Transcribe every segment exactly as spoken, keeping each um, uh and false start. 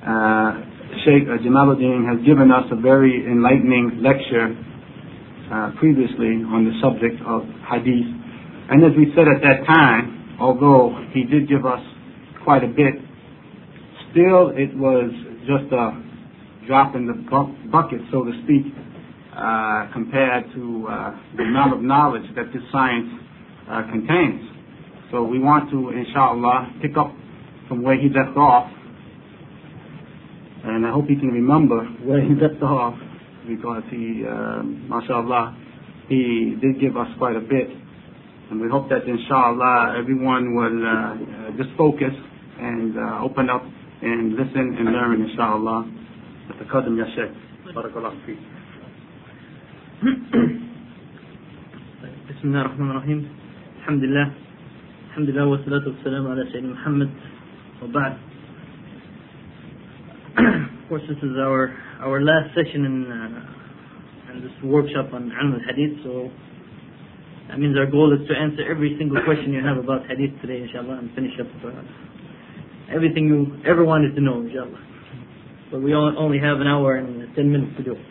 Uh, Sheikh Jamaluddin has given us a very enlightening lecture uh, previously on the subject of hadith. And as we said at that time, although he did give us quite a bit, still it was just a drop in the bu- bucket, so to speak, uh, compared to uh, the amount of knowledge that this science uh, contains. So we want to, inshallah, pick up from where he left off. And I hope he can remember where he left off, because he, uh, mashallah, he did give us quite a bit. And we hope that, inshallah, everyone will uh, just focus and uh, open up and listen and learn, inshallah. تقدم يا شيخ بارك الله فيك. بسم الله الرحمن الرحيم. الحمد لله الحمد لله والصلاة والسلام على سيدنا محمد وبعد. Of course, this is our our last session in uh, in this workshop on Ilm al-Hadith. So that means our goal is to answer every single question you have about Hadith today, inshallah, and finish up uh, everything you ever wanted to know, inshallah. But we only have an hour and ten minutes to do it.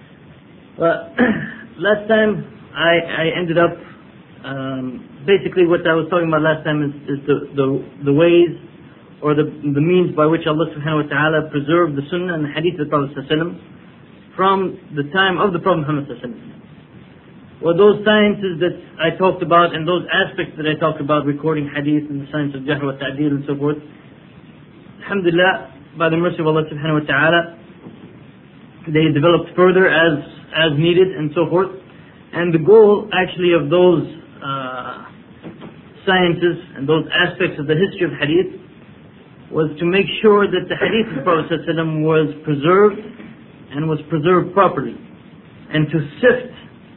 But last time I, I ended up um, basically what I was talking about last time is, is the, the the ways or the the means by which Allah subhanahu wa ta'ala preserved the Sunnah and the Hadith of the Prophet sallallahu alaihi wasallam from the time of the Prophet Muhammad sallallahu alaihi wasallam. Well, those sciences that I talked about and those aspects that I talked about, recording Hadith and the science of Jahr wa Ta'dil and so forth, alhamdulillah, by the mercy of Allah subhanahu wa ta'ala, they developed further as as needed and so forth. And the goal actually of those uh, sciences and those aspects of the history of Hadith was to make sure that the Hadith of the Prophet ﷺ was preserved and was preserved properly, and to sift,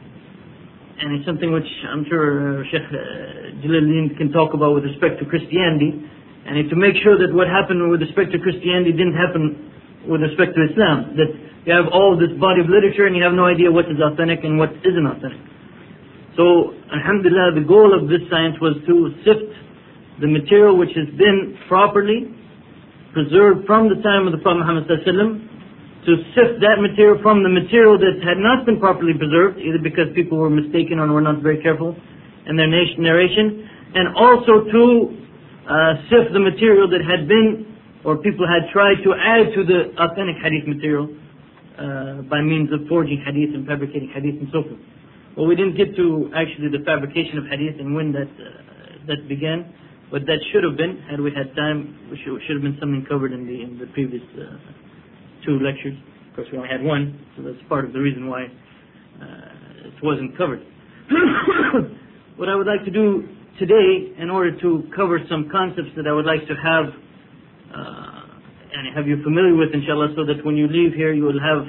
and it's something which I'm sure uh, Sheikh uh, Jalaluddin can talk about with respect to Christianity, and to make sure that what happened with respect to Christianity didn't happen with respect to Islam, that you have all this body of literature and you have no idea what is authentic and what isn't authentic. So, alhamdulillah, the goal of this science was to sift the material which has been properly preserved from the time of the Prophet Muhammad sallallahu alaihi wasallam, to sift that material from the material that had not been properly preserved, either because people were mistaken or were not very careful in their narration, and also to uh, sift the material that had been, or people had tried to add to the authentic hadith material uh, by means of forging hadith and fabricating hadith and so forth. Well, we didn't get to actually the fabrication of hadith and when that uh, that began. But that should have been, had we had time, we should, should have been something covered in the in the previous uh, two lectures. Of course, we only had one, so that's part of the reason why uh, it wasn't covered. What I would like to do today, in order to cover some concepts that I would like to have uh, and have you familiar with, inshallah, so that when you leave here, you will have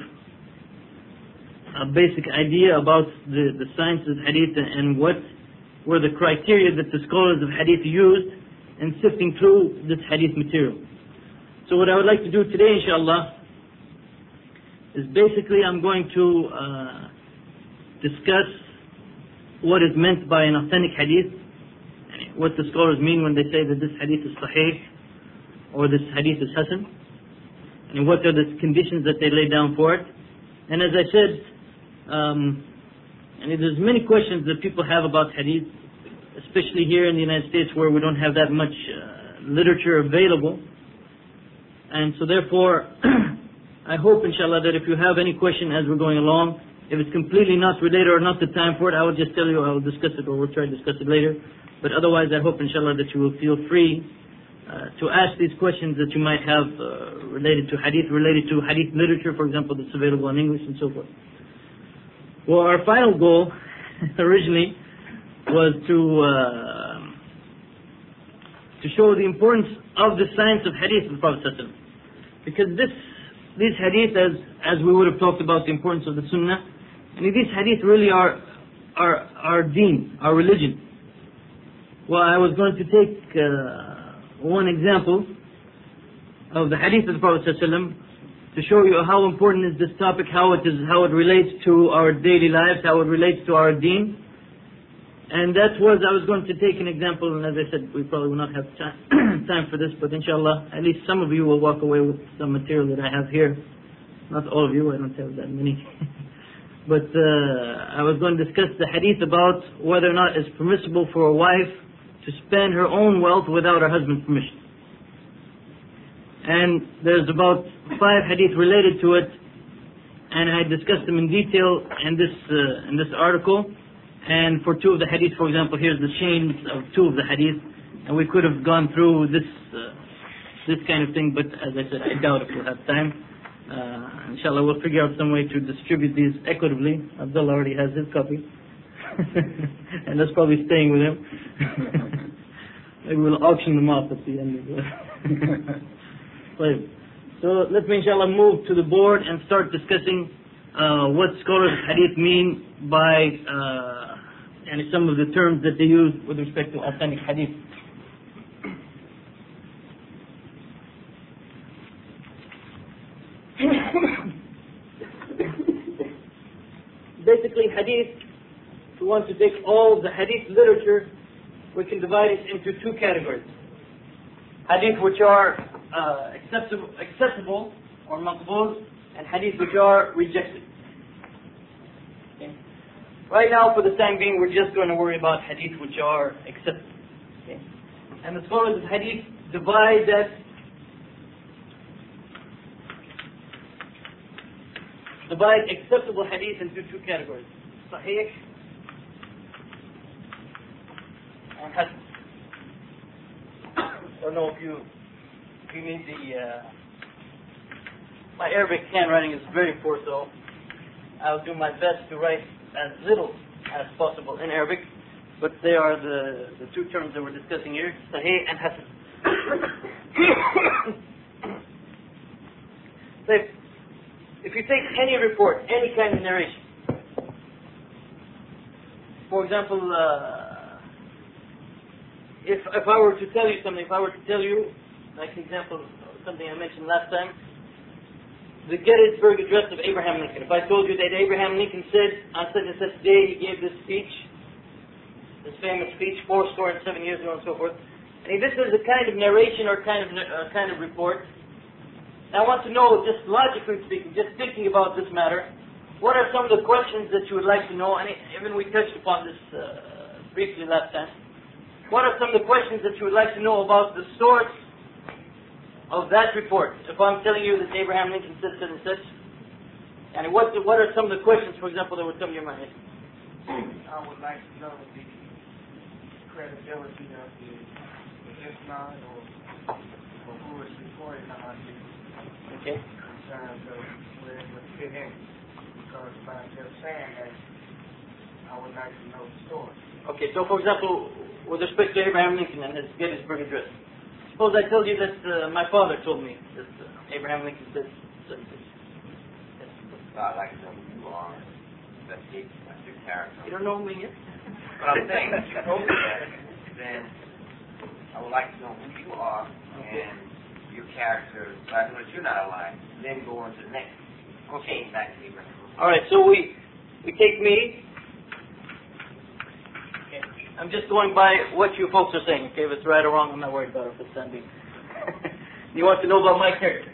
a basic idea about the, the sciences of hadith and what were the criteria that the scholars of hadith used in sifting through this hadith material. So what I would like to do today, inshallah, is basically I'm going to uh, discuss what is meant by an authentic hadith, what the scholars mean when they say that this hadith is sahih or this hadith is hasan, and what are the conditions that they lay down for it. And as I said, um, and there's many questions that people have about hadith, especially here in the United States where we don't have that much uh, literature available. And so therefore, I hope, inshallah, that if you have any question as we're going along, if it's completely not related or not the time for it, I will just tell you, I will discuss it, or we'll try to discuss it later. But otherwise, I hope, inshallah, that you will feel free uh, to ask these questions that you might have uh, related to hadith, related to hadith literature, for example, that's available in English and so forth. Well, our final goal originally was to uh, to show the importance of the science of hadith of the Prophet ﷺ. Because this these hadith, as as we would have talked about the importance of the Sunnah, and these hadith really are our our deen, our religion. Well, I was going to take uh, one example of the hadith of the Prophet ﷺ to show you how important is this topic, how it is, how it relates to our daily lives, how it relates to our deen. And that was, I was going to take an example, and as I said, we probably will not have time, time for this, but inshallah, at least some of you will walk away with some material that I have here. Not all of you, I don't have that many. But uh, I was going to discuss the hadith about whether or not it's permissible for a wife to spend her own wealth without her husband's permission. And there's about five hadith related to it, and I discussed them in detail in this uh, in this article. And for two of the hadith, for example, here's the chains of two of the hadith, and we could have gone through this uh, this kind of thing, but as I said, I doubt if we'll have time. Uh, inshallah, we'll figure out some way to distribute these equitably. Abdullah already has his copy, and that's probably staying with him. Maybe we'll auction them off at the end of the. So let me, inshallah, move to the board and start discussing uh, what scholars of hadith mean by uh, and some of the terms that they use with respect to authentic hadith. Basically, hadith, if we want to take all the hadith literature, we can divide it into two categories. Hadith which are uh, acceptable, acceptable or maqbul, and hadith which are rejected. Okay. Right now, for the time being, we're just going to worry about hadith which are acceptable. Okay. And the scholars of hadith divide that divide acceptable hadith into two categories: sahih and hasan. I don't know if you if you need the uh, my Arabic handwriting is very poor, so I'll do my best to write as little as possible in Arabic, but they are the, the two terms that we're discussing here, sahih and hasan. So if, if you take any report, any kind of narration, for example, uh, if if I were to tell you something, if I were to tell you, like an example, something I mentioned last time, the Gettysburg Address of Abraham Lincoln. If I told you that Abraham Lincoln said on such and such day he gave this speech, this famous speech, four score and seven years ago, and so forth, and this is a kind of narration or kind of uh, kind of report. I want to know, just logically speaking, just thinking about this matter, what are some of the questions that you would like to know? And even we touched upon this uh, briefly last time. What are some of the questions that you would like to know about the source of that report? If I'm telling you that Abraham Lincoln said such and such, and what what are some of the questions, for example, that would come to your mind? I would like to know the credibility of the, the Islam or, or who is reporting on the Okay. concerns of where it would fit in. Because by just saying that, I would like to know the story. Okay, so for example, with respect to Abraham Lincoln and his Gettysburg Address, suppose I told you that uh, my father told me that uh, Abraham Lincoln said such and such. Yes. I'd like to know who you are, investigate your character. You don't know me yet? But I'm saying, if you told me that, then I would like to know who you are and your character, so I know that you're not alive. Then go on to the next. Okay, back to Abraham. All right, so we we take me. Okay. I'm just going by what you folks are saying. Okay, if it's right or wrong, I'm not worried about it for the time being. You want to know about my character?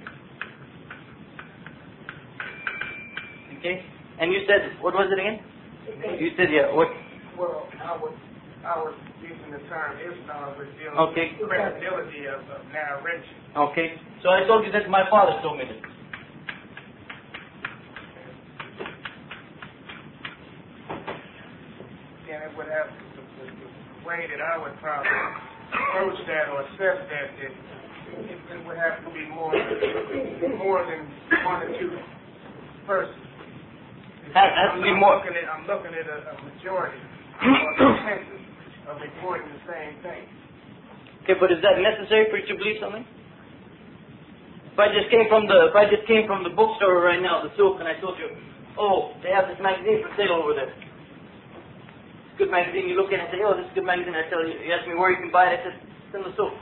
Okay, and you said, what was it again? You said, yeah. What? Well, I was I was using the term Islam was dealing Okay. with the credibility of, of narration. Okay, so I told you that my father told me this. And it would have the, the, the way that I would probably approach that or assess that, that it, it would have to be more more than one or two persons. Has, has to be I'm more. looking at I'm looking at a, a majority or a consensus of reporting the same thing. Okay, but is that necessary for you to believe something? If I just came from the if I just came from the bookstore right now, the souk, and I told you, oh, they have this magazine for sale over there. It's a good magazine. You look at it and say, oh, this is a good magazine. I tell you, you ask me where you can buy it. I said, it's in the souk.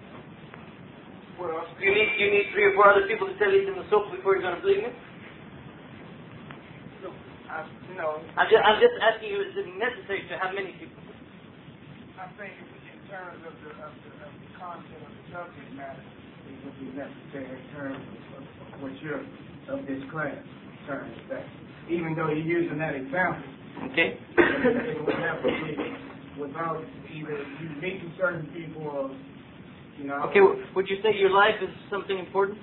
Well, You need you need three or four other people to tell you it's in the souk before you're going to believe me. I, you know, I'm just I'm just asking you, is it necessary to have many people? I think in terms of the, of the, of the content of the subject matter, it would be necessary in terms of, of what you're, of this class, in terms of that. Even though you're using that example, Okay. it would never be without either you meeting certain people or, you know. Okay, w- would you say your life is something important?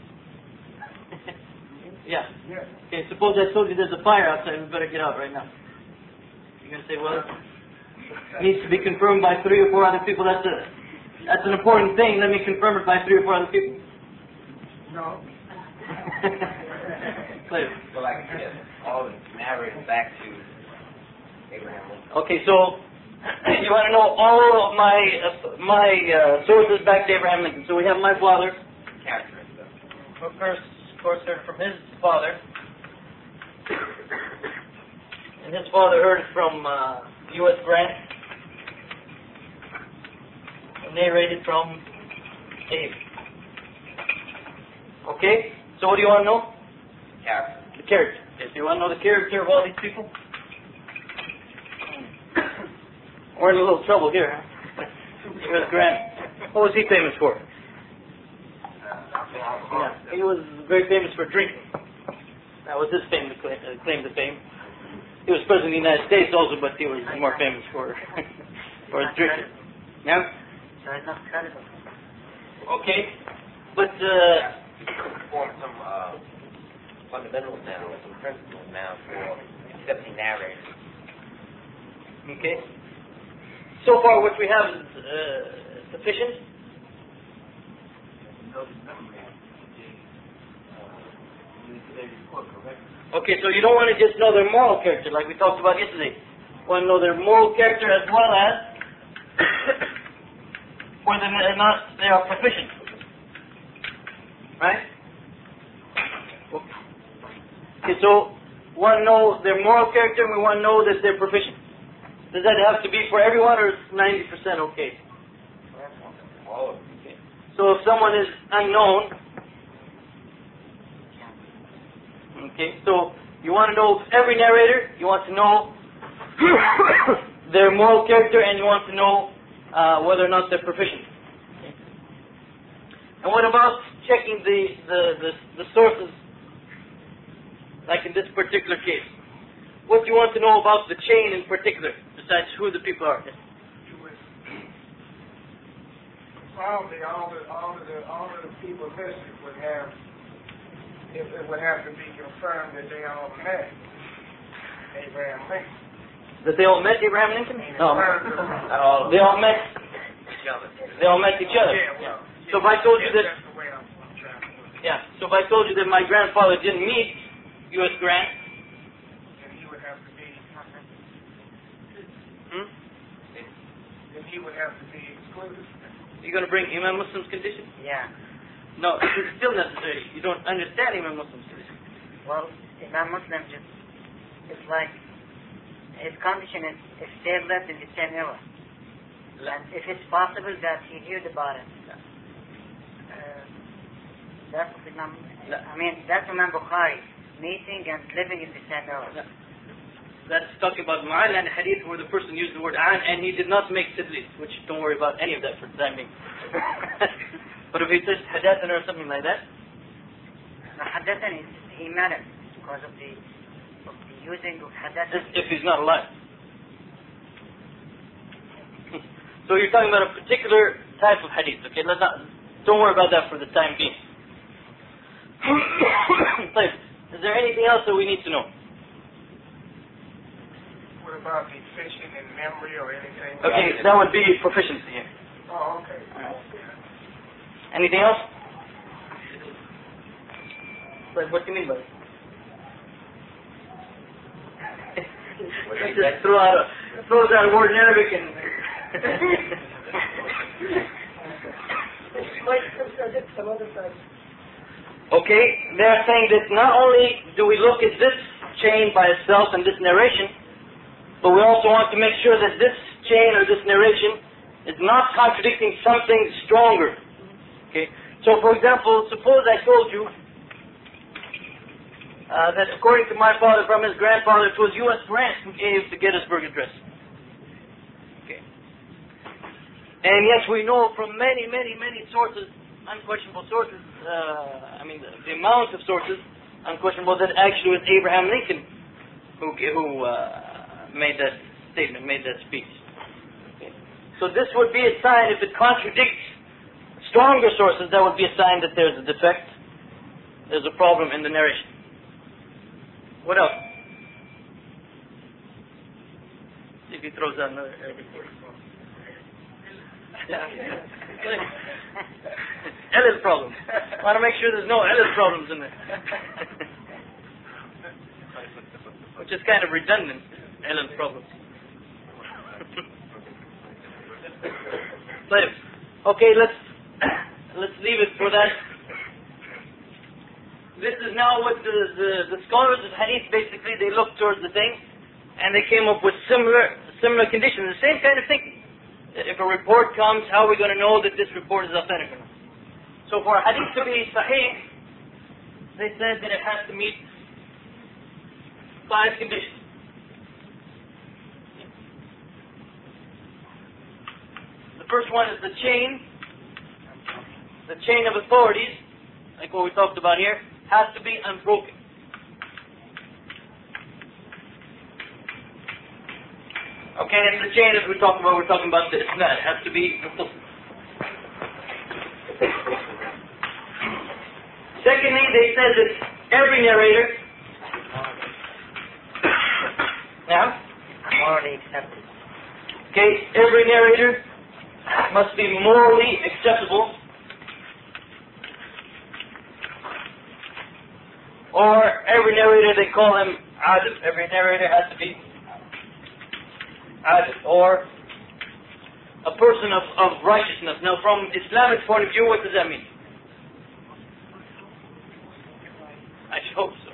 Yeah. Yeah. Okay, suppose I told you there's a fire outside, we better get out right now. You're going to say, well, it needs to be confirmed by three or four other people. That's a, that's an important thing. Let me confirm it by three or four other people. No. Please. So like I said, all the narrated back to Abraham Lincoln. Okay, so you want to know all of my uh, my uh, sources back to Abraham Lincoln. So we have my father. Character and stuff. Well, first, of course, heard from his father. And his father heard it from uh, U S Grant. And narrated from Abe. Okay? So what do you want to know? Character. The character. Okay, so you want to know the character of all these people? We're in a little trouble here, huh? U S Grant. What was he famous for? Yeah, he was very famous for drinking. That was his famous claim, uh, claim to fame. He was president of the United States also, but he was more famous for for his drinking. Yeah? So it's not credible. Okay. But, uh... Form some uh, fundamentals now, some principles now for accepting narrators. Okay. So far what we have is uh, sufficient. Okay, so you don't want to just know their moral character like we talked about yesterday. You want to know their moral character as well as whether or not they are proficient. Right? Okay, so we want to know their moral character and we want to know that they're proficient. Does that have to be for everyone or is ninety percent okay? All of them. Okay. So if someone is unknown, okay, so you want to know every narrator, you want to know their moral character, and you want to know uh, whether or not they're proficient. Okay. And what about checking the, the, the, the sources, like in this particular case? What do you want to know about the chain in particular, besides who the people are? Probably all the all of the all of the people listed would have it, it would have to be confirmed that they all met Abraham Lincoln. That they all met Abraham Lincoln? No, Not all of they all met. each other. They all met each other. Yeah, well, So if I told you yeah, that, that's the way I'm, I'm trying to put it. yeah. So if I told you that my grandfather didn't meet U S Grant, Then he would have to be hmm? then he would have to be excluded. You're going to bring Imam Muslim's condition? Yeah. No, it's still necessary. You don't understand Imam Muslim's condition. Well, Imam Muslim just, it's like, his condition is, if they lived in the same era. And if it's possible that he heard about it. Uh, that's Imam, I mean, that's Imam Bukhari, meeting and living in the same era. Yeah. That's talking about Ma'an and Hadith where the person used the word an and he did not make tadlis, which don't worry about any of that for the time being. But if he says Hadathan or something like that, No, Hadathan is, he met him because of the, of the using of Hadathan. if he's not alive. So you're talking about a particular type of Hadith, okay? Let's not, don't worry about that for the time being. Please, is there anything else that we need to know? What about deficient in memory or anything? Okay, that would be proficiency here. Oh, okay. Anything else? But what do you mean by it? Just throw out a, throws out a word in Arabic and... Okay, they're saying that not only do we look at this chain by itself and this narration, but we also want to make sure that this chain or this narration is not contradicting something stronger. Okay, so for example, suppose I told you uh, that according to my father from his grandfather, it was U S Grant who gave the Gettysburg Address. Okay. And yes, we know from many, many, many sources, unquestionable sources, uh, I mean, the, the amount of sources, unquestionable, that actually was Abraham Lincoln who, who uh, made that statement, made that speech. Okay. So this would be a sign, if it contradicts stronger sources, that would be a sign that there's a defect, there's a problem in the narration. What else? See if he throws out another Arabic word. Ellis problems. I want to make sure there's no Ellis problems in there. Which is kind of redundant, Ellis problems. Okay, let's let's leave it for that. This is now what the, the, the scholars of hadith, basically, they looked towards the thing, and they came up with similar similar conditions, the same kind of thinking. If a report comes, how are we going to know that this report is authentic or not? So for a hadith to be sahih, they said that it has to meet five conditions. The first one is the chain. The chain of authorities, like what we talked about here, has to be unbroken. Okay, and the chain, as we're talking about, we're talking about the isnad. It has to be muttasil. Secondly, they said that every narrator, yeah, Morally accepted. okay, every narrator must be morally acceptable, or every narrator, they call him adil. Every narrator has to be adil, or a person of, of righteousness. Now, from Islamic point of view, what does that mean? I should hope so.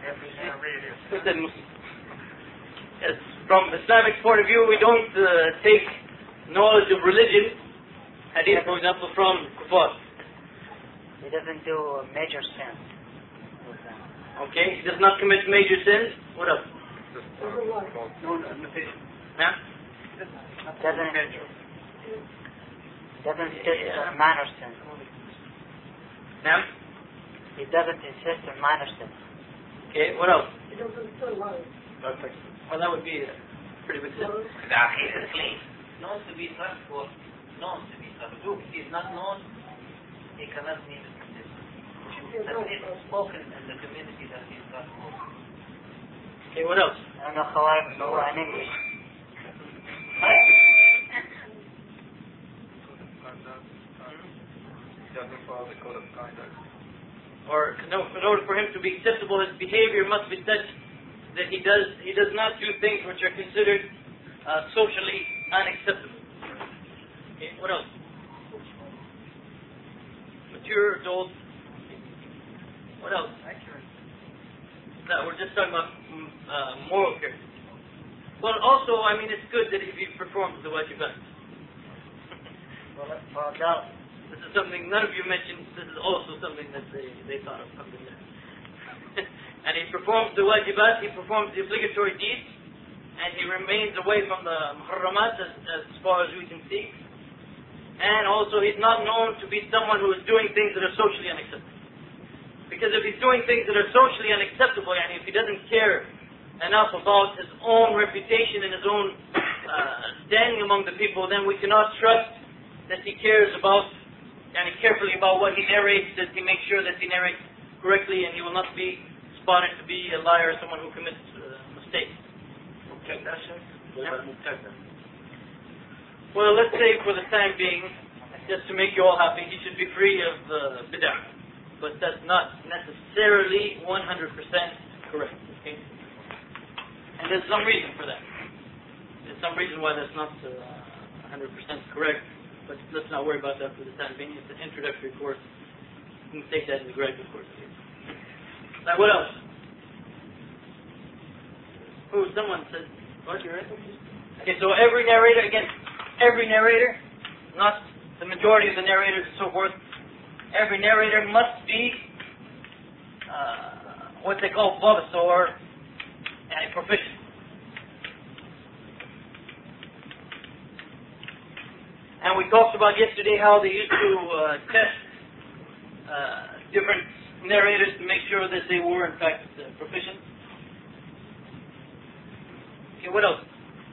Yes, from Islamic point of view, we don't uh, take knowledge of religion, hadith, for example, from kuffar. He doesn't do a major sin. Okay, he does not commit major sins. What else? Yeah? Doesn't doesn't insist on minor sin. Yeah? He doesn't insist on minor sin. Okay, what else? He doesn't still lie. Perfect. Well, that would be a pretty big sin. The aqidah is clean. Knows to be trustworthy. Knows to be trustworthy. If he is not known, he cannot meet the condition. That is spoken in the community that he is trustworthy. Okay, what else? I don't know how I know in English. Or no, in order for him to be acceptable, his behavior must be such that he does he does not do things which are considered uh, socially unacceptable. Okay, what else? Mature adult. What else? No, we're just talking about uh, moral character. Well, also, I mean, it's good that if he performs the wajibat. Well, well no. This is something none of you mentioned. This is also something that they, they thought of. And he performs the wajibat, he performs the obligatory deeds, and he remains away from the muharramat as, as far as we can see. And also, he's not known to be someone who is doing things that are socially unacceptable. Because if he's doing things that are socially unacceptable, and if he doesn't care enough about his own reputation and his own uh, standing among the people, then we cannot trust that he cares about and carefully about what he narrates, that he makes sure that he narrates correctly, and he will not be spotted to be a liar or someone who commits uh, mistakes. Yeah. Well, let's say for the time being, just to make you all happy, he should be free of uh, bid'ah. But that's not necessarily one hundred percent correct. Okay? And there's some reason for that. There's some reason why that's not uh, one hundred percent correct. But let's not worry about that for the time being. It's an introductory course. You can take that as a graduate course. Now, what else? Oh, someone said, what, you're right? Okay, so every narrator, again, every narrator, not the majority of the narrators and so forth, every narrator must be uh, what they call babas, or uh, proficient. And we talked about yesterday how they used to uh, test uh, different narrators to make sure that they were in fact uh, proficient. Okay, what else?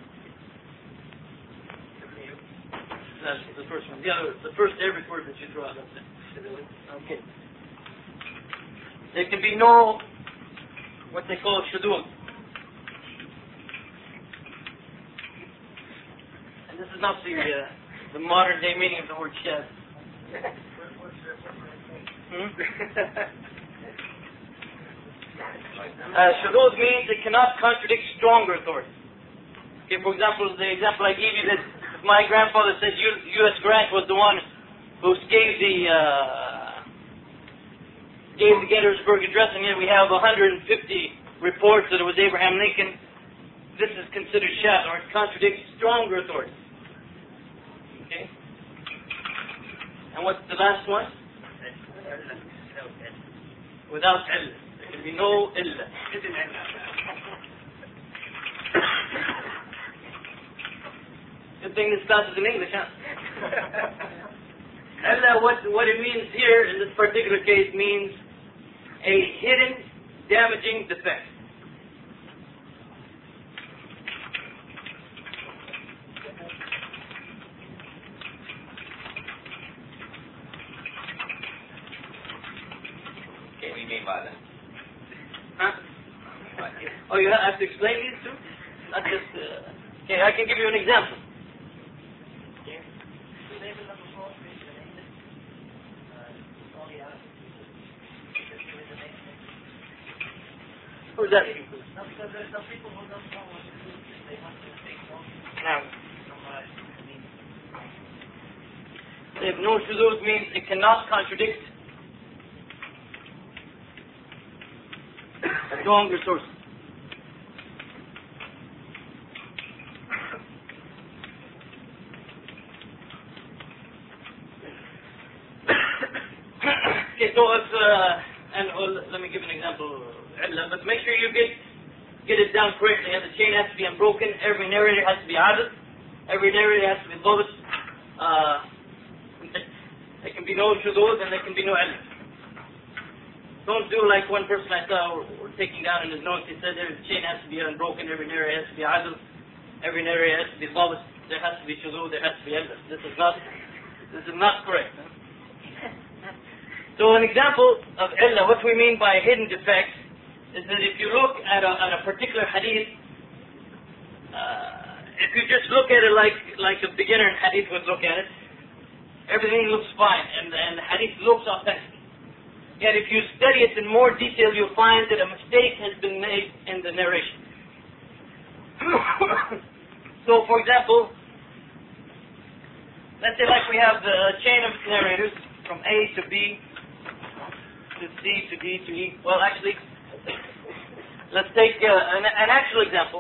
That's the first one. The other, the first every word that you throw out. That's it. Okay. There can be no what they call shudud. And this is not the uh, the modern day meaning of the word shad. Hmm? uh, shudud means it cannot contradict stronger authority. Okay, for example, the example I gave you that my grandfather said U S Grant was the one who gave the uh, gave the Gettysburg Address, and yet we have one hundred fifty reports that it was Abraham Lincoln. This is considered shad, or it contradicts stronger authority. Okay. And what's the last one? Without illah. There can be no illah. Good thing this class is in English, huh? Illah, what, what it means here in this particular case means a hidden, damaging defect. What do you mean by that? Huh? Oh, you have to explain these two? Not just... Uh, okay, I can give you an example. Who's that? Now, if no shuzuz means it cannot contradict stronger sources. Okay, so if, uh, and uh, let me give an example, but make sure you get get it down correctly. And the chain has to be unbroken. Every narrator has to be adil. Every narrator has to be dhabt. Uh, there can be no shuzuz and there can be no ilm. Don't do like one person I saw were taking down in his notes. He said every chain has to be unbroken. Every narrator has to be adil. Every narrator has to be dhabt. There has to be shuzuz. There has to be ilm. This is not. This is not correct. Huh? So an example of illah, what we mean by hidden defects, is that if you look at a, at a particular hadith, uh, if you just look at it like like a beginner in hadith would look at it, everything looks fine, and, and the hadith looks authentic. Yet if you study it in more detail, you'll find that a mistake has been made in the narration. So, for example, let's say like we have the chain of narrators from A to B, to C, to D, to E. Well, actually, let's take uh, an, an actual example.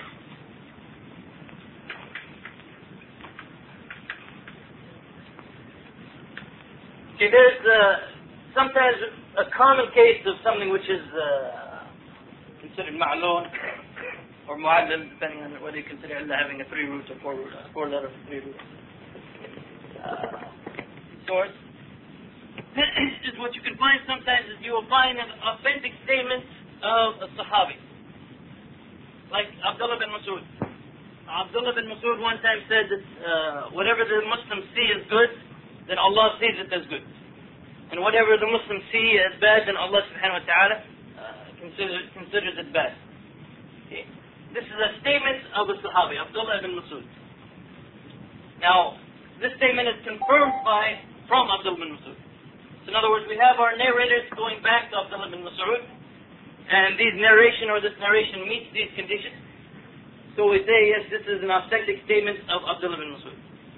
Okay, there's uh, sometimes a common case of something which is uh, considered ma'loon or mu'allal, depending on whether you consider it having a three root or four root, uh, four letter three root uh, source. Is what you can find sometimes is you will find an authentic statement of a Sahabi. Like Abdullah bin Mas'ud. Abdullah bin Mas'ud one time said that uh, whatever the Muslims see as good, then Allah sees it as good. And whatever the Muslims see as bad, then Allah subhanahu wa ta'ala uh, considers, considers it bad. Okay. This is a statement of a Sahabi, Abdullah bin Mas'ud. Now, this statement is confirmed by from Abdullah bin Mas'ud. In other words, we have our narrators going back to Abdullah bin Mas'ud, and these narration or this narration meets these conditions. So we say, yes, this is an authentic statement of Abdullah bin Mas'ud.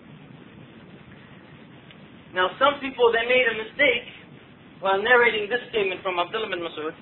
Now, some people, they made a mistake while narrating this statement from Abdullah bin Mas'ud,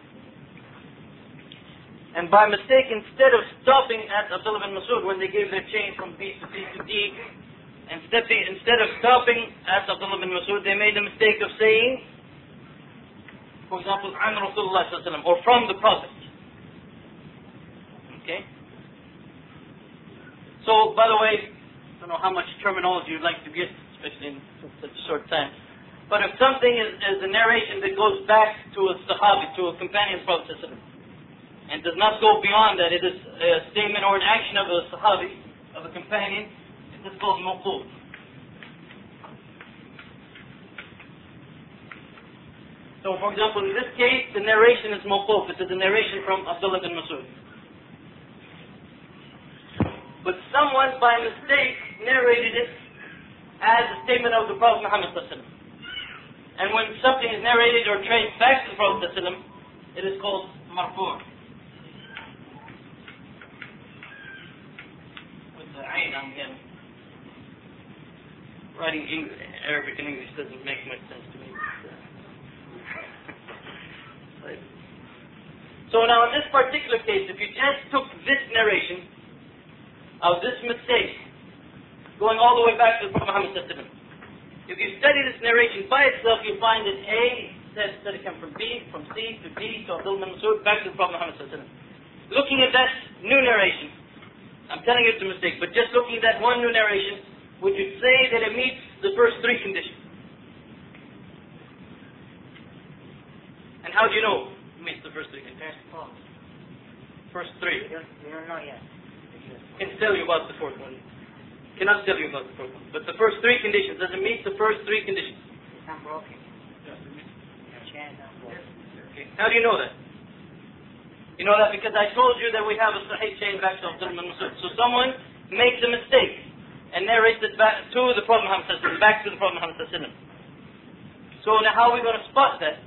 and by mistake, instead of stopping at Abdullah bin Mas'ud when they gave their chain from B to C to D, Instead, instead of stopping at Abdullah bin Mas'ud, they made the mistake of saying, for example, an Rasulullah sallallahu alaihi wasallam, or from the Prophet. Okay? So, by the way, don't know how much terminology you'd like to get, especially in such a short time. But if something is, is a narration that goes back to a sahabi, to a companion of the Prophet ﷺ, and does not go beyond that, it is a statement or an action of a sahabi, of a companion, it is called mawquf. So, for example, in this case, the narration is mawquf. It is a narration from Abdullah bin Mas'ud. But someone, by mistake, narrated it as a statement of the Prophet Muhammad sallallahu alaihi wasallam. And when something is narrated or traced back to the Prophet sallallahu alaihi wasallam, it is called marfu'. With the ayn on him. Writing English, Arabic and English doesn't make much sense to me. So now in this particular case, if you just took this narration of this mistake, going all the way back to the Prophet Muhammad sallallahu alaihi wasallam, if you study this narration by itself, you find that A said that it came from B, from C to D to Abdullah bin Mas'ud, back to the Prophet Muhammad sallallahu alaihi wasallam. Looking at that new narration, I'm telling you it's a mistake, but just looking at that one new narration, would you say that it meets the first three conditions? And how do you know it meets the first three conditions? First three. We don't, we don't know yet. Can tell you about the fourth one. Cannot tell you about the fourth one. But the first three conditions, does it meet the first three conditions? It's not broken. Okay. How do you know that? You know that because I told you that we have a sahih chain back to Abdullah bin Mas'ud. So someone makes a mistake and narrates it back to the Prophet Muhammad sallallahu alaihi wasallam, back to the Prophet Muhammad sallallahu alaihi wasallam. So now how are we going to spot that?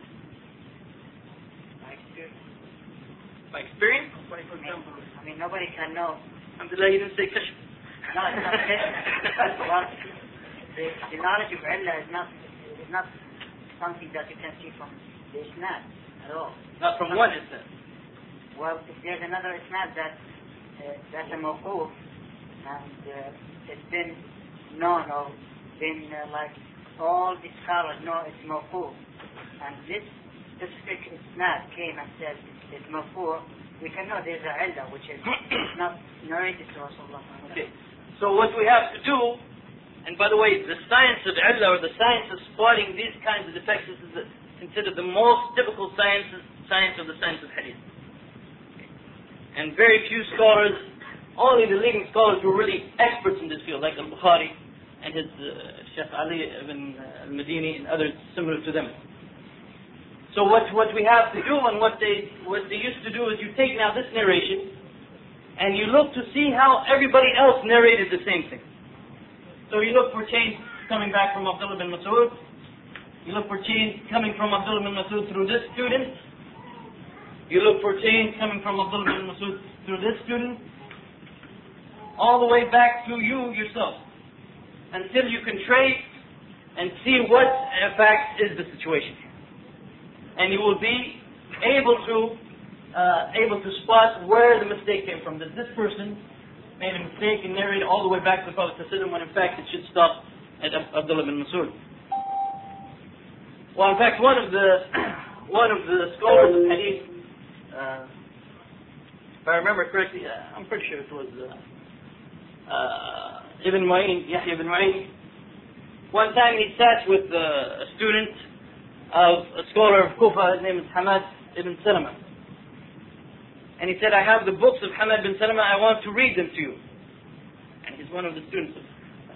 By experience. By experience? I mean, I mean, nobody can know. Alhamdulillah, you didn't say kashf. No, it's not kashf. Well, the, the knowledge of illah is not, is not something that you can see from the isnad at all. Not from one isnad. Well, if there's another isnad that uh, that's a mawquf, and uh, it's been known or been uh, like all the scholars know it's mawquf, and this specific isnad came and said it's mawquf, we can know there's a illah which is not narrated to Rasulullah. Okay. So what we have to do, and by the way, the science of illah, or the science of spotting these kinds of defects, is the, considered the most difficult science, science of the science of hadith. Okay. And very few scholars, only the leading scholars who are really experts in this field, like Al-Bukhari and his uh, Sheikh Ali ibn al-Madini and others similar to them. So what, what we have to do, and what they what they used to do, is you take now this narration and you look to see how everybody else narrated the same thing. So you look for chains coming back from Abdullah bin Mas'ud. You look for chains coming from Abdullah bin Mas'ud through this student. You look for chains coming from Abdullah bin Mas'ud through this student. All the way back to you yourself. Until you can trace and see what, in fact, is the situation. And you will be able to uh, able to spot where the mistake came from. That this person made a mistake and narrated all the way back to the Prophet ﷺ, when in fact it should stop at Abdullah bin Mas'ud. Well, in fact, one of the one of the scholars of hadith, uh, if I remember correctly, uh, I'm pretty sure it was uh, uh, Ibn Ma'in, Yahya ibn Ma'in. One time he sat with uh, a student of a scholar of Kufa. His name is Hamad ibn Salama. And he said, I have the books of Hamad bin Salama, I want to read them to you. And he's one of the students of,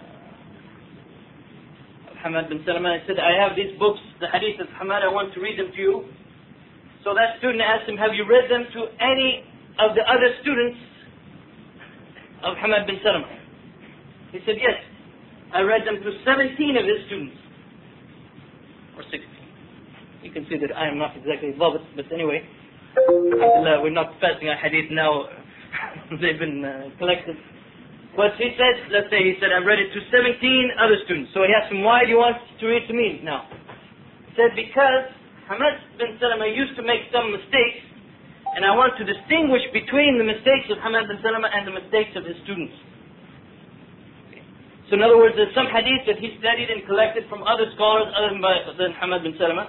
uh, of Hamad bin Salama. He said, I have these books, the hadith of Hamad, I want to read them to you. So that student asked him, have you read them to any of the other students of Hamad bin Salama? He said, yes. I read them to seventeen of his students. Or sixteen. You can see that I am not exactly involved, but anyway, uh, we're not passing a hadith now. They've been uh, collected. But he said, let's say he said, I've read it to seventeen other students. So he asked him, why do you want to read to me now? He said, because Hamad bin Salama used to make some mistakes, and I want to distinguish between the mistakes of Hamad bin Salama and the mistakes of his students. Okay. So in other words, there's some hadith that he studied and collected from other scholars other than, by, than Hamad bin Salama.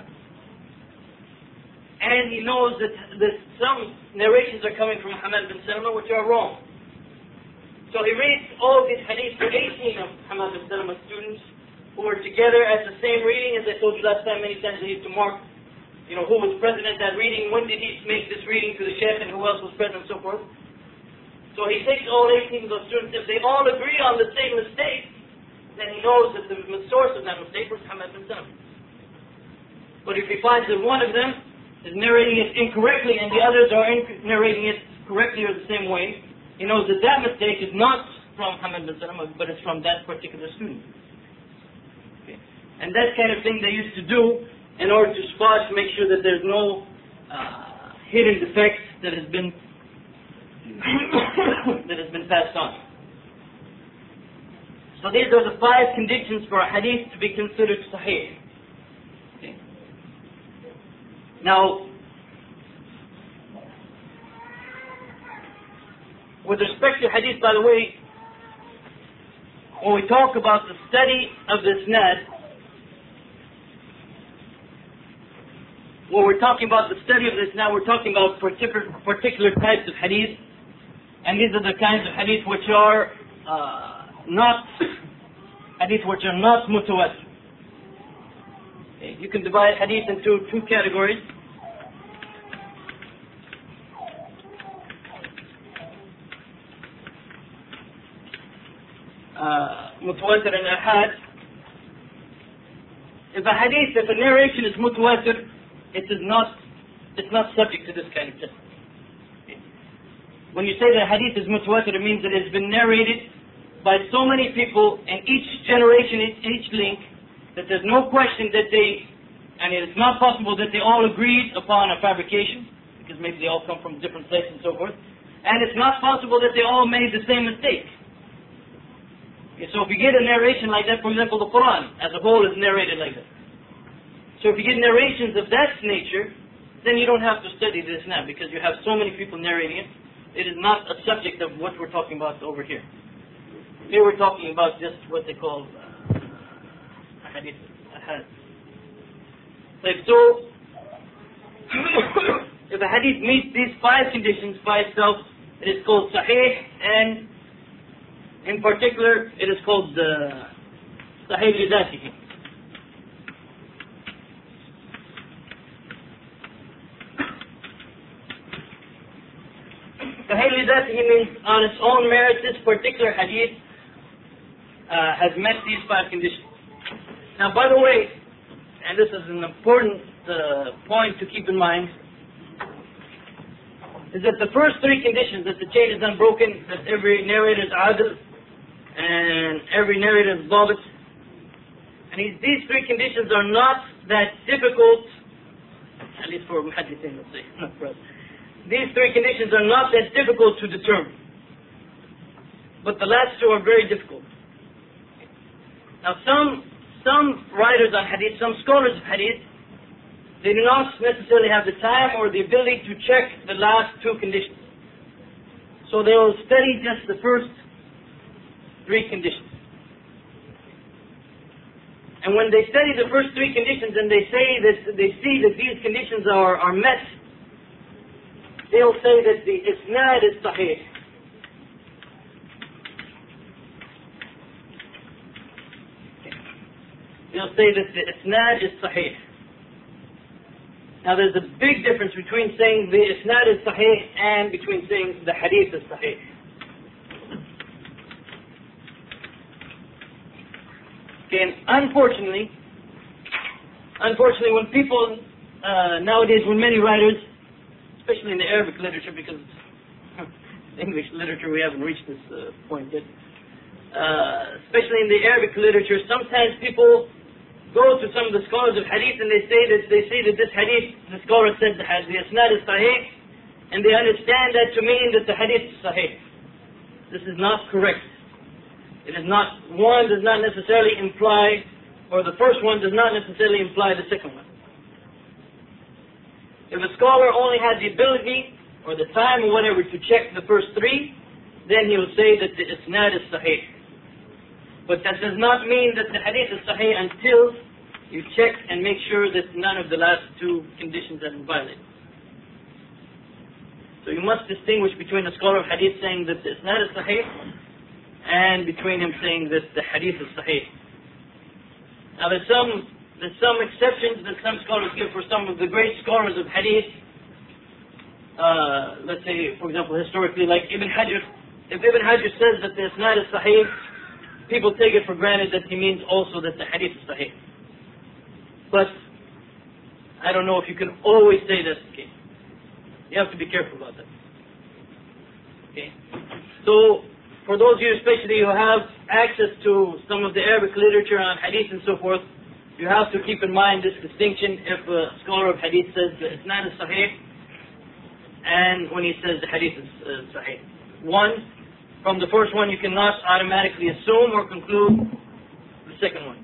And he knows that, that some narrations are coming from Hamad bin Salama which are wrong. So he reads all of these hadiths to eighteen of Hamad bin Salama's students who were together at the same reading. As I told you last time, many times they used to mark, you know, who was present at that reading, when did he make this reading to the Shaykh, and who else was present, and so forth. So he takes all eighteen of those students. If they all agree on the same mistake, then he knows that the source of that mistake was Hamad bin Salama. But if he finds that one of them is narrating it incorrectly and the others are narrating it correctly or the same way, he knows that that mistake is not from Hamad bin Salama, but it's from that particular student. Okay. And that kind of thing they used to do in order to spot, to make sure that there's no uh, hidden defects that has been that has been passed on. So these are the five conditions for a hadith to be considered sahih. Okay. Now, with respect to hadith, by the way, when we talk about the study of the isnad, when we're talking about the study of the isnad, we're talking about particular particular types of hadith, and these are the kinds of hadith which are uh, not hadith which are not mutawatir. Okay. You can divide hadith into two categories. Uh, mutawatir and ahad. If a hadith, if a narration is mutawatir, it is not, it's not subject to this kind of test. Okay. When you say that hadith is mutawatir, it means that it's been narrated by so many people in each generation, in each link, that there's no question that they, and it's not possible that they all agreed upon a fabrication, because maybe they all come from different places and so forth, and it's not possible that they all made the same mistake. Okay, so if you get a narration like that, for example, the Quran as a whole is narrated like that. So if you get narrations of that nature, then you don't have to study this now, because you have so many people narrating it. It is not a subject of what we're talking about over here. Here we're talking about just what they call uh, hadith. Ahad. Like so, if a hadith meets these five conditions by itself, it is called sahih, and in particular, it is called the sahih li dhatihi. Sahih li dhatihi means on its own merit, this particular hadith uh, has met these five conditions. Now, by the way, and this is an important uh, point to keep in mind, is that the first three conditions, that the chain is unbroken, that every narrator is adil, and every narrator is dhabit, and these, these three conditions are not that difficult, at least for muhaddithin, let's say, not for us. These three conditions are not that difficult to determine, but the last two are very difficult. Now, some some writers on hadith, some scholars of hadith, they do not necessarily have the time or the ability to check the last two conditions. So they will study just the first three conditions. And when they study the first three conditions and they say that they see that these conditions are, are met, they'll say that the isnad is sahih. They'll say that the isnad is sahih. Now there's a big difference between saying the isnad is sahih and between saying the hadith is sahih. Okay, and unfortunately, unfortunately when people, uh, nowadays when many writers, especially in the Arabic literature, because English literature we haven't reached this uh, point yet, uh, especially in the Arabic literature, sometimes people go to some of the scholars of hadith and they say that they say that this hadith, the scholar said the hadith, the isnad is sahih, and they understand that to mean that the hadith is sahih. This is not correct. It is not, one does not necessarily imply, or the first one does not necessarily imply the second one. If a scholar only had the ability or the time or whatever to check the first three, then he will say that the isnad is sahih. But that does not mean that the hadith is sahih until you check and make sure that none of the last two conditions have been violated. So you must distinguish between a scholar of hadith saying that the isnad is sahih and between him saying that the hadith is sahih. Now there's some, there's some exceptions that some scholars give for some of the great scholars of hadith. Uh, let's say, for example, historically, like Ibn Hajar. If Ibn Hajar says that the isnad is sahih, people take it for granted that he means also that the hadith is sahih. But I don't know if you can always say that's the case. You have to be careful about that. Okay. So, for those of you especially who have access to some of the Arabic literature on hadith and so forth, you have to keep in mind this distinction if a scholar of hadith says the isnad is sahih, and when he says the hadith is uh, sahih. One, from the first one you cannot automatically assume or conclude the second one.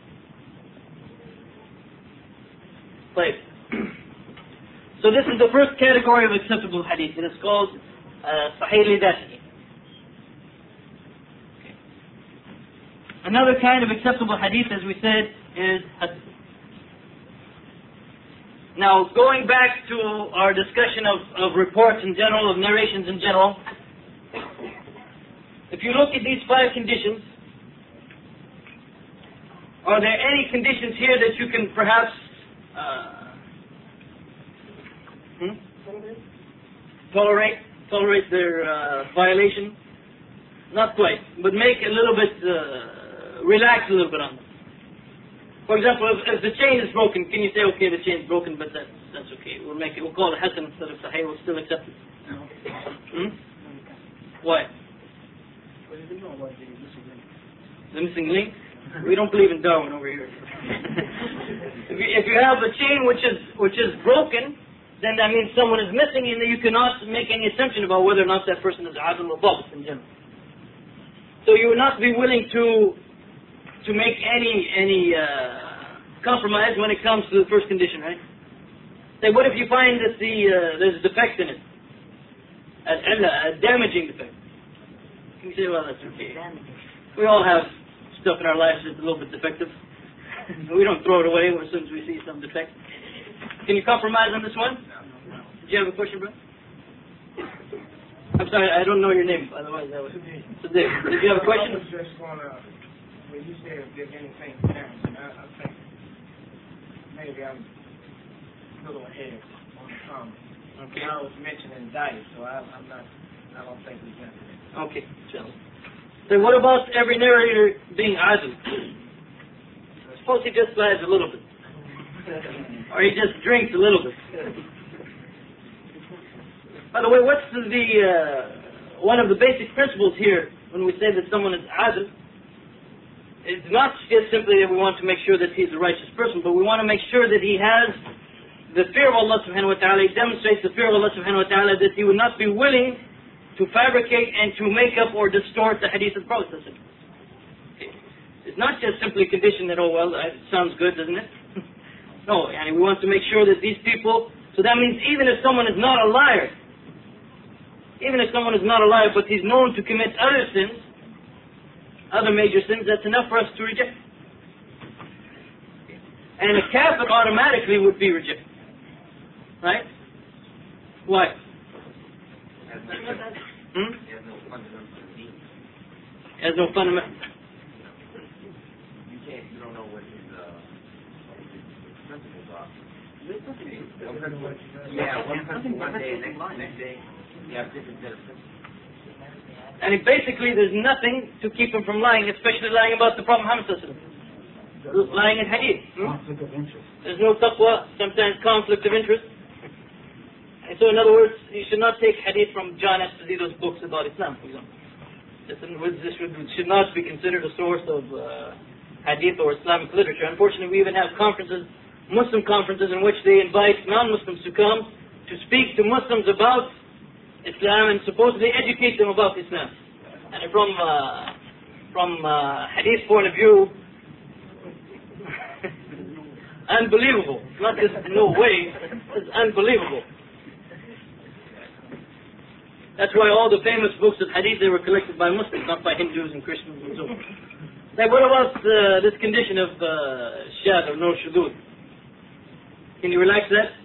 Right. So this is the first category of acceptable hadith. It is called uh, Sahih li-Dhatihi. Okay. Another kind of acceptable hadith, as we said, is Hasan. Now, going back to our discussion of, of reports in general, of narrations in general, if you look at these five conditions, are there any conditions here that you can perhaps uh, hmm? tolerate tolerate their uh, violation? Not quite, but make a little bit, uh, relax a little bit on them. For example, if, if the chain is broken, can you say, okay, the chain is broken, but that's, that's okay. We'll make it, we'll call it Hasan instead of Sahih, we'll still accept it. No. Hmm? Why? The missing link? We don't believe in Darwin over here. if, you, if you have a chain which is which is broken, then that means someone is missing, and you cannot make any assumption about whether or not that person is adil or dhabt in general. So you would not be willing to to make any any uh, compromise when it comes to the first condition, right? Say, what if you find that the uh, there's a defect in it, a, a damaging defect? You say, well, that's okay. We all have stuff in our lives that's a little bit defective. We don't throw it away as soon as we see some defect. Can you compromise on this one? Did you have a question, bro? I'm sorry, I don't know your name, by the way. That was Sadiq. Did you have a question? I was just going to, when you said if there's anything parents, I, I think maybe I'm a little ahead on the comment. Okay. I was mentioning diet, so I, I'm not, I don't think we've got it. Okay, so, so what about every narrator being adil? Suppose he just lies a little bit. Or he just drinks a little bit. By the way, what's the, uh, one of the basic principles here when we say that someone is adil? It's not just simply that we want to make sure that he's a righteous person, but we want to make sure that he has the fear of Allah subhanahu wa ta'ala. He demonstrates the fear of Allah subhanahu wa ta'ala, that he would not be willing to fabricate and to make up or distort the hadith of the Prophet. Okay. It's not just simply a condition that, oh well, it sounds good, doesn't it? No, and we want to make sure that these people, so that means even if someone is not a liar, even if someone is not a liar, but he's known to commit other sins, other major sins, that's enough for us to reject. Okay. And a kafir automatically would be rejected. Right? Why? Hmm? He has no fundamental need. He has no fundamental. You can't, you don't know what his, uh, principles are. Yeah, one principle one day, next, next day, you have different set of principles. And it basically, there's nothing to keep him from lying, especially lying about the Prophet Muhammad sallallahu alaihi wasallam. Lying in hadith. Hmm? Conflict of interest. There's no taqwa, sometimes conflict of interest. And so in other words, you should not take hadith from John Esposito's books about Islam, for example. This, this should, should not be considered a source of uh, hadith or Islamic literature. Unfortunately, we even have conferences, Muslim conferences, in which they invite non-Muslims to come to speak to Muslims about Islam and supposedly educate them about Islam. And from uh, from uh, hadith point of view, unbelievable. Not just no way, it's unbelievable. That's why all the famous books of hadith, they were collected by Muslims, not by Hindus and Christians and so on. Now, what about uh, this condition of uh, shad or no shudud? Can you relax that?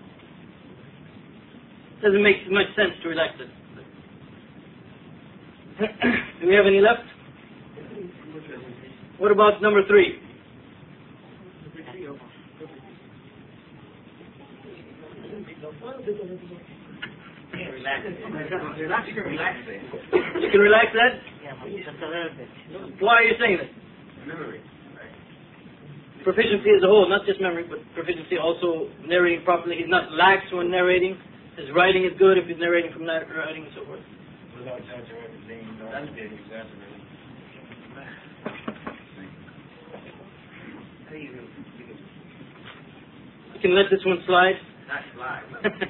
Doesn't make much sense to relax it. Do we have any left? What about number three? Relax. Relax. Relax. You can relax that? Yeah, but just a little bit. Why are you saying that? Memory. Proficiency as a whole, not just memory, but proficiency also narrating properly. He's not lax when narrating. His writing is good if he's narrating from that writing and so forth. Without touching everything, that's being exaggerated. You can let this one slide. Not slide.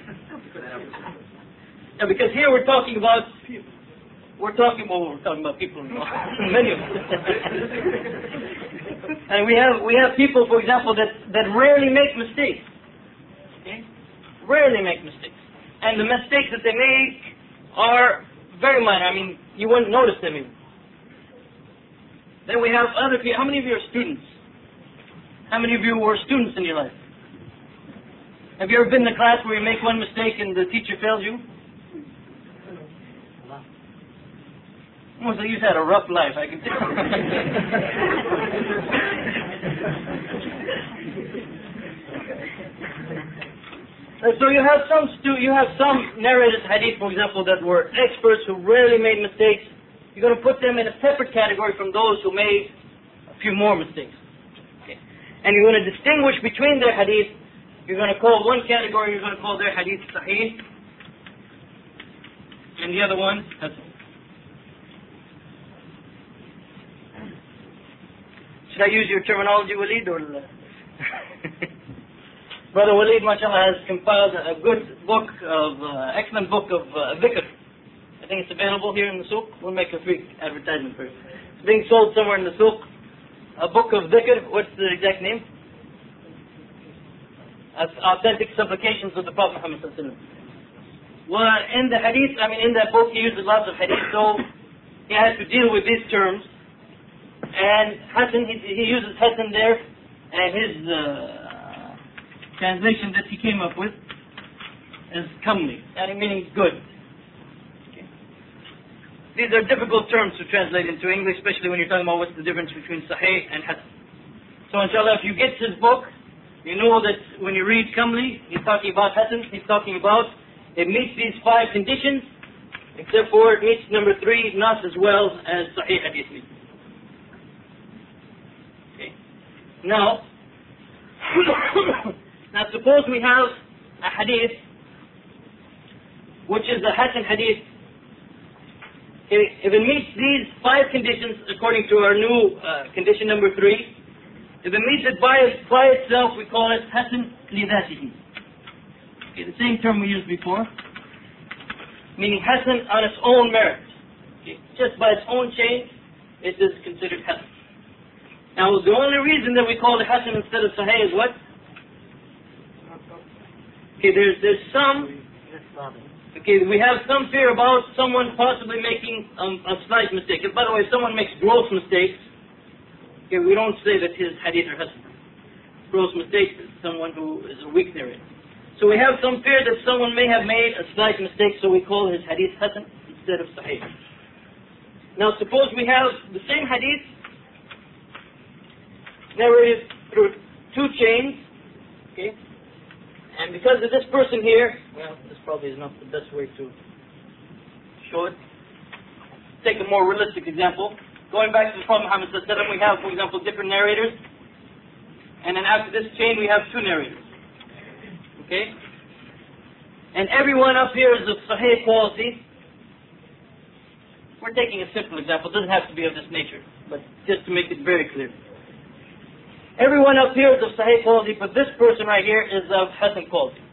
Yeah, because here we're talking about, we're talking, well, we're talking about people, many of them. And we have we have people, for example, that, that rarely make mistakes. Okay? Rarely make mistakes. And the mistakes that they make are very minor. I mean, you wouldn't notice them even. Then we have other people. How many of you are students? How many of you were students in your life? Have you ever been in a class where you make one mistake and the teacher fails you? Most of you had a rough life, I can tell. So you have some stu- you have some narrated hadith, for example, that were experts who rarely made mistakes. You're going to put them in a separate category from those who made a few more mistakes. Okay. And you're going to distinguish between their hadith. You're going to call one category, you're going to call their hadith sahih, and the other one hasan. Should I use your terminology, Walid, or Brother Walid, mashallah, has compiled a good book of, uh, excellent book of uh, dhikr. I think it's available here in the souk. We'll make a free advertisement for it. It's being sold somewhere in the souk. A book of dhikr. What's the exact name? Authentic supplications of the Prophet Muhammad sallallahu alaihi wasallam. Well, in the hadith, I mean, in that book, he uses lots of hadith, so he has to deal with these terms. And Hasan, he, he uses Hasan there, and his uh, translation that he came up with is comely, and meaning good. Okay. These are difficult terms to translate into English, especially when you're talking about what's the difference between Sahih and Hasan. So inshallah, if you get his book, you know that when you read comely, he's talking about Hasan, he's talking about it meets these five conditions, except for it meets number three, not as well as Sahih Hadith meets. Now, now suppose we have a hadith which is a Hasan hadith. If it meets these five conditions according to our new uh, condition number three, if it meets it by, by itself, we call it Hasan li dhatihi. Okay, the same term we used before, meaning Hasan on its own merit. Okay, just by its own chain, it is considered Hasan. Now, the only reason that we call it Hasan instead of Sahih is what? Okay, there's there's some. Okay, we have some fear about someone possibly making um, a slight mistake. And by the way, if someone makes gross mistakes, okay, we don't say that his hadith are Hasan. Gross mistakes is someone who is a weak narrator. So we have some fear that someone may have made a slight mistake, so we call his hadith Hasan instead of Sahih. Now, suppose we have the same hadith narrated through two chains, okay, and because of this person here, well, this probably is not the best way to show it. Take a more realistic example. Going back to the Prophet Muhammad sallallahu alaihi wasallam, we have, for example, different narrators, and then after this chain we have two narrators, okay, and everyone up here is of Sahih quality. We're taking a simple example, it doesn't have to be of this nature, but just to make it very clear. Everyone up here is of Sahih quality, but this person right here is of Hasan quality.